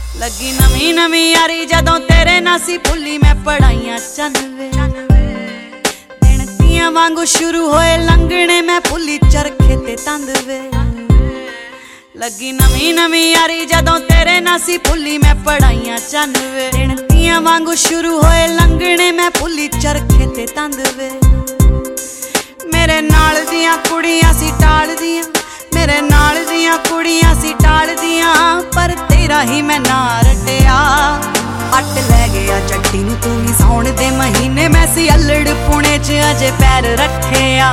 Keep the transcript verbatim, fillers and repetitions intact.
ਲੱਗੀ ਨਵੀਂ ਨਵੀਂ ਯਾਰੀ ਜਦੋਂ ਤੇਰੇ ਨਾਲ ਸੀ ਭੁੱਲੀ ਮੈਂ ਪੜਾਈਆਂ ਚੰਨਵੇ ਦਿਨ ਤੀਆਂ ਵਾਂਗੂ ਸ਼ੁਰੂ ਹੋਏ ਲੰਘਣੇ ਮੈਂ ਭੁੱਲੀ ਚਰਖੇ ਤੇ ਤੰਦਵੇ ਲੱਗੀ ਨਵੀਂ ਨਵੀਂ ਯਾਰੀ ਜਦੋਂ ਤੇਰੇ ਨਾਲ ਸੀ ਭੁੱਲੀ ਮੈਂ ਪੜਾਈਆਂ ਚੰਨਵੇ ਦਿਨ ਤੀਆਂ ਵਾਂਗੂ ਸ਼ੁਰੂ ਹੋਏ ਲੰਘਣੇ ਮੈਂ ਭੁੱਲੀ ਚਰਖੇ ਤੇ ਤੰਦਵੇ ਮੇਰੇ ਨਾਲ ਦੀਆਂ ਕੁੜੀਆਂ ਸੀ ਟਾਲਦੀਆਂ ਮੇਰੇ ਨਾਲ ਦੀਆਂ ਕੁੜੀਆਂ ਸੀ ਟਾਲਦੀਆਂ ਪਰ ਤੇਰਾ ਹੀ ਮੈਂ ਨਾ ਰਟਿਆ ਅੱਟ ਲੈ ਗਿਆ ਚੱਟੀ ਨੂੰ ਤੂੰ ਵੀ ਸਾਉਣ ਦੇ ਮਹੀਨੇ ਮੈਂ ਸੀ ਅਲੜ ਪੁਣੇ 'ਚ ਅਜੇ ਪੈਰ ਰੱਖਿਆ